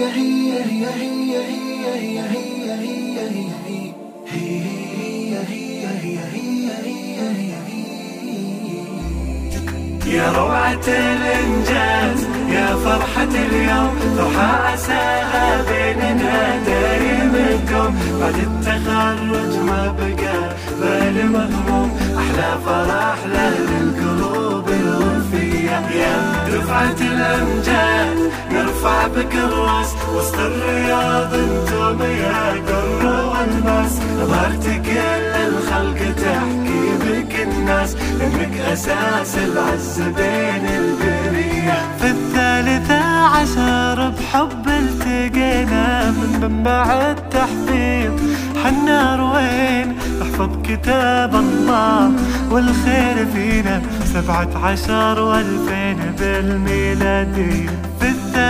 يا روعة الإنجاز يا فرحة اليوم، فرحة عساها بيننا دايم تدوم. بعد التخرج ما بقى بال مهموم، أحلى فرح للقلوب الوفية. يا دفعة الأمجاد نرفع بك الراس، وسط الرياض انتم يا در والماس. ظهرت كل الخلق تحكي بك الناس، انك اساس العز بين البرية. في 13 بحب التقينا، من منبع التحفيظ حنا روين نحفظ كتاب الله والخير فينا. 17 و2000 بالميلادية. في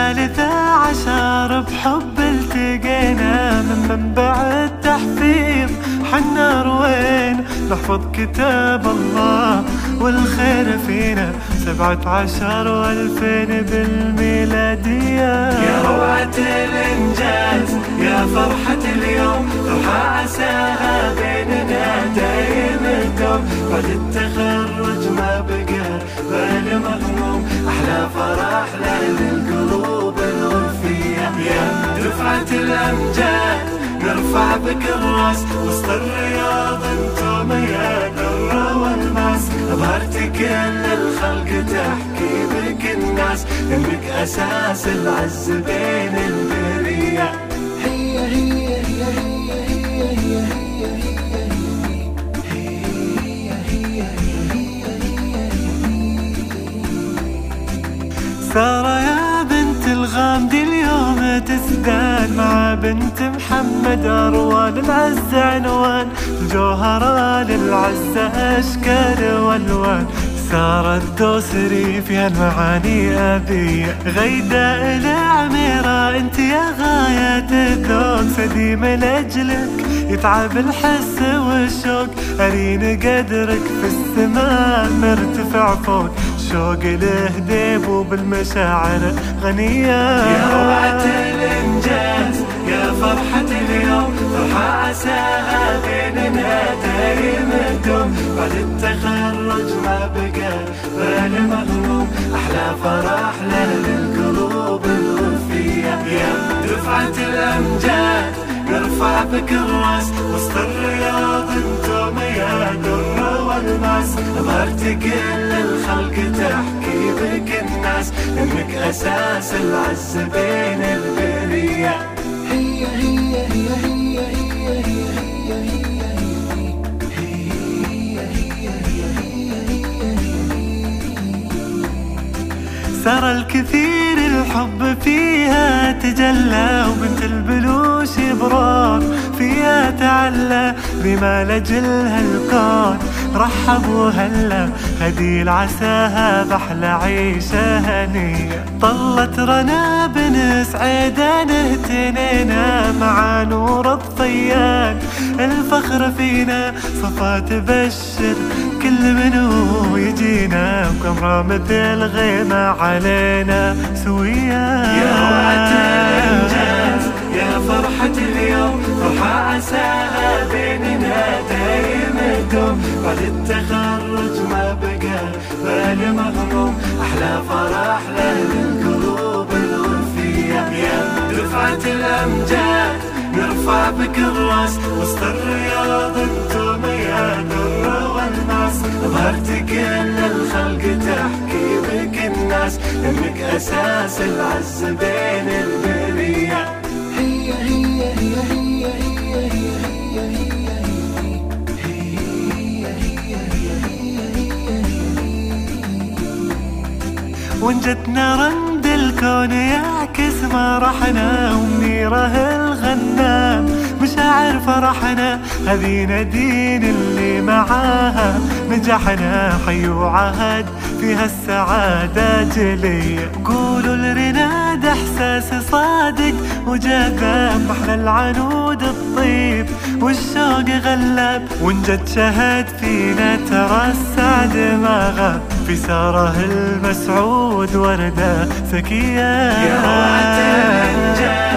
13 بحب التقينا، من منبع التحفيظ حنا روين نحفظ كتاب الله والخير فينا. 17 و2000 بالميلادية. يا روعة الإنجاز يا فرحة اليوم، فرحة عساها بيننا دايم تدوم. بعد التخرج ما بقى بال مهموم، أحلى فرح للقلوب الوفية. يا دفعة الأمجاد نرفع بك الراس، وسط الرياض انتم يا در والماس. ظهرت كل الخلق تحكي بك الناس، انك اساس العز بين البرية. سارة يا بنت الغامدي اليوم تزداد، مع بنت محمد أروان العز عنوان. الجوهرة للعزة أشكال والوان. سارة الدوسري فيها المعاني أبية، غيداء العميرة انت يا غاية الذوق. سديم لأجلك يتعب الحس والشوق، أرين قدرك في السماء مرتفع فوق. شوق له ديب وبالمشاعر غنية. يا روعة الإنجاز يا فرحة اليوم، فرحة عساها بيننا دايم تدوم. بعد التخرج ما بقى بال مهموم، أحلى فرح للقلوب الوفية. يا دفعة الأمجاد نرفع بك الراس، وسط الرياض انتم يا در والماس. ظهرت كل الخلق تحكي بك الناس، انك اساس العز بين البرية. سرى الكثير الحب فيها تجلى، وبنت البلوش برار فيها تعلى. بما لجلها الكون رحب وهلا، هدي العساها بأحلى عيشة هنية. طلت رنا بن سعيدة نهتنينا، مع نور الطيان الفخر فينا. صفا تبشر كل منو يجينا، وقمرة مثل غيمة علينا سوية. يا روعة الإنجاز يا فرحة اليوم، فرحة عساها بيننا دايم تدوم. بعد التخرج ما بقى بال مهموم، أحلى فرح للقلوب الوفية. يا دفعة الأمجاد نرفع بك الراس، وسط الرياض انتم يا در والماس. ظهرت كل الخلق تحكي بك الناس، انك اساس العز بين البرية. ونجتنا رند الكون يعكس مرحنا، ومنيره الغنام مشاعر فرحنا. هذي ندين اللي معاها نجحنا، حي وعهد فيها السعادة جلية. قولوا الرناد احساس صادق وجذاب، احلى العنود الطيب والشوق غلاب. ونجد شهد فينا ترى السعد ما غاب، في ساره المسعود وردة زكية. يا روعة الإنجاز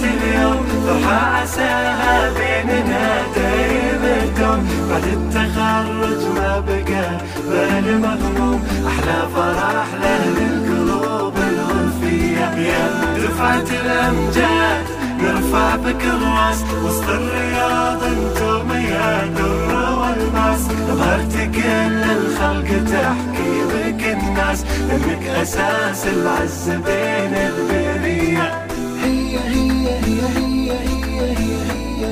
اليوم فرحة عساها بيننا دايم تدوم. بعد التخرج ما بقى بال مغموم، أحلى فرح لأهل القلوب الوفية. يا دفعة الأمجاد نرفع بك الراس، وسط الرياض انتم يا در والماس. ظهرت كل الخلق تحكي بك الناس، انك اساس العز بين البرية. هي هي هي هي هي هي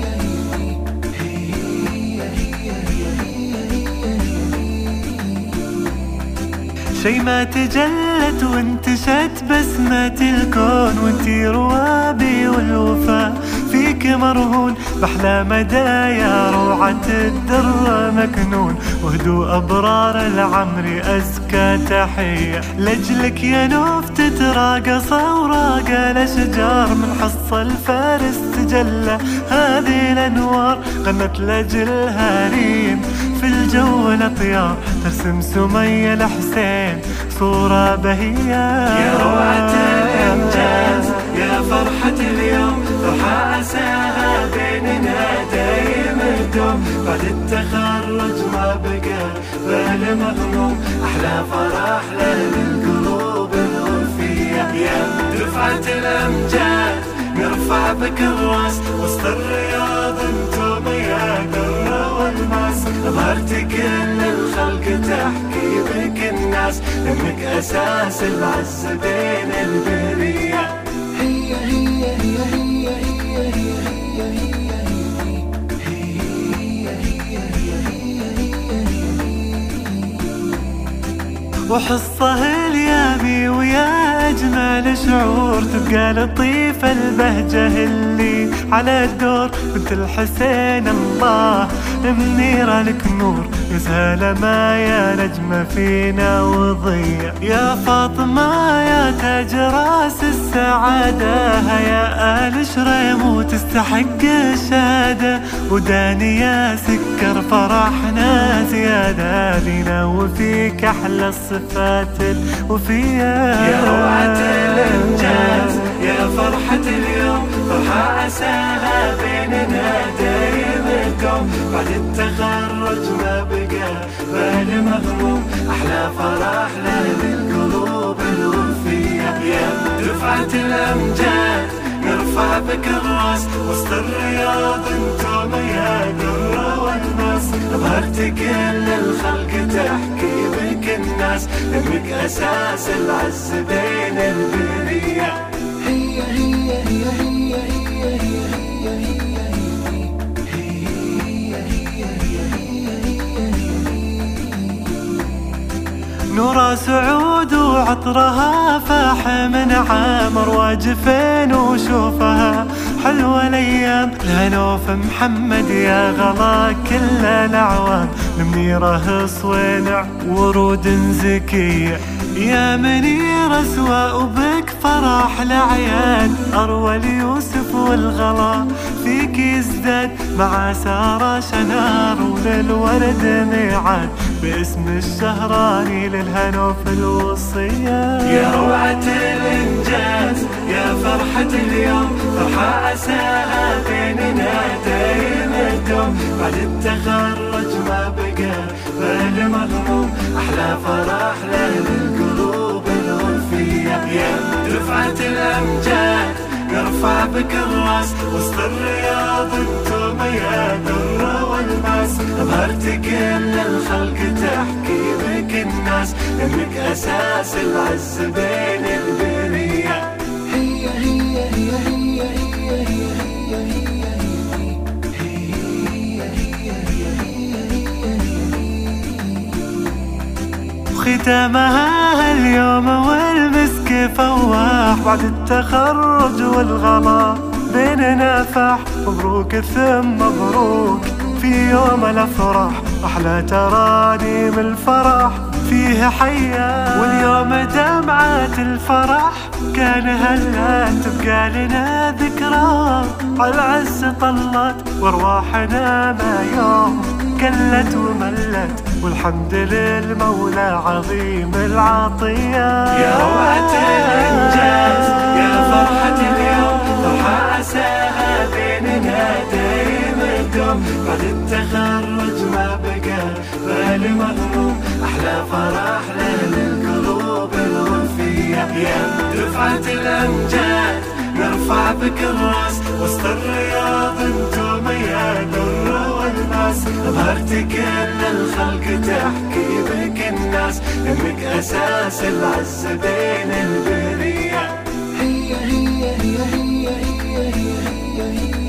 شي ما تجلت وانتشت بسمة الكون، وانتي روابي والوفاء فيك مرهون. بأحلى مدايا روعة الدر مكنون، وهدوء أبرار العمر أزكى تحية. لجلك يا نوف تتراقص أوراق الأشجار، من حص الفارس تجلى هذه الأنوار. غنت لجلها ريم في الجو الأطيار، ترسم سمية الحسين صورة بهية. يا روعة الإنجاز يا فرحة اليوم، فرحة عساها بيننا دايم تدوم. بعد التخرج ما بقى بال مغموم، أحلى فرح لأهل القلوب الوفية. يا دفعة الأمجاد نرفع بك الراس، وسط الرياض انتم يا در والماس. ظهرت كل الخلق تحكي بك الناس، انك اساس العز بين البرية. هي هي هي هي هي هي وحصه اليابي ويا أجمل شعور، تبقى لطيفة البهجة اللي على الدور. بنت الحسين الله منيرة لك نور، يا ما يا نجمة فينا وضيع. يا فاطمة يا تاج راس السعادة، يا آل شريم وتستحق الشهادة. ودانية سكر فرحنا زيادة لينا، وفيك أحلى الصفات الوفية. يا روعة الإنجاز يا فرحة اليوم، فرحة عساها بيننا دايم تدوم. بعد التخرج ما بقى بال مغموم، أحلى فرح لأهل القلوب الوفية. يا دفعة الأمجاد نرفع بك الراس، وسط الرياض انتم يا در والماس. ظهرت كل الخلق تحكي بك الناس، انك اساس العز بين البرية. هي هي هي هي هي هي نورا سعود وعطرها فاح من عامر، واجفين وشوفها حلوة الأيام. لهنوف محمد يا غلا كل الأعوام، المنيرة صوينع ورود زكية. يا منيرة سواء بك فرح الأعياد، أروى ليوسف والغلا فيك يزداد. مع سارة شنار وللورد ميعاد، باسم الشهراني للهنوف الوصية. يا روعة الإنجاز يا فرحة اليوم، فرحة عساها بيننا دايم تدوم. بعد التخرج ما بقى بال مغموم، أحلى فرح لأهل القلوب الوفية. يا دفعة الأمجاد نرفع بك الراس، وسط الرياض انتم يا در والماس. ظهرت كل الخلق تحكي بك الناس، انك اساس العز بين البرية. هي هي هي هي هي هي ختامها اليوم والمسك فواح، بعد التخرج والغلا بيننا فاح. مبروك ثم مبروك في يوم الأفراح، أحلى ترانيم الفرح فيها حيا. واليوم دمعات الفرح كان هلا تبقى لنا ذكرى. عالعز طلت وارواحنا ما يوم كلت وملت، والحمد للمولى عظيم العطية. يا روعة الإنجاز يا فرحة اليوم، فرحة دفعة الأمجاد نرفع بك الراس وسط الرياض انتو ميال الر والماس. ظهرت كل الخلق تحكي بك الناس انك اساس العز بين البرية. هي هي هي هي هي هي هي هي